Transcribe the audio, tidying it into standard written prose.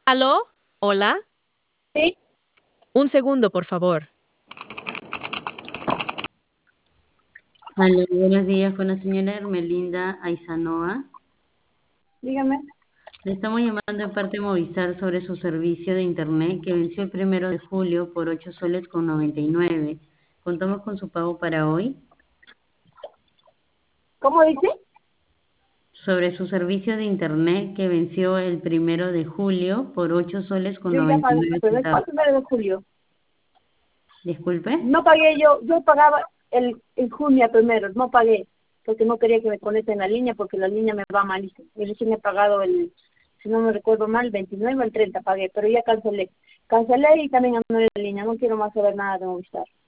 ¿Aló? ¿Hola? Sí, Un segundo, por favor. Aló, buenos días con la señora Hermelinda Aizanoa. dígame. Le estamos llamando de parte de Movistar sobre su servicio de internet que venció el 1 de julio por 8 soles con 99. Contamos con su pago para hoy. ¿Cómo dice? Sobre su servicio de internet que venció el 1 de julio por 8 soles con Yo ya noventa y pagué, nueve pero ¿cuál centavos. 1 de julio? Disculpe. No pagué yo pagaba el junio primero, no pagué, porque no quería que me conecten en la línea, porque la línea me va malísimo. Y recién he pagado si no me recuerdo mal, el 29 o el 30 pagué, pero ya cancelé. Cancelé y también anulé la línea, no quiero más saber nada de Movistar.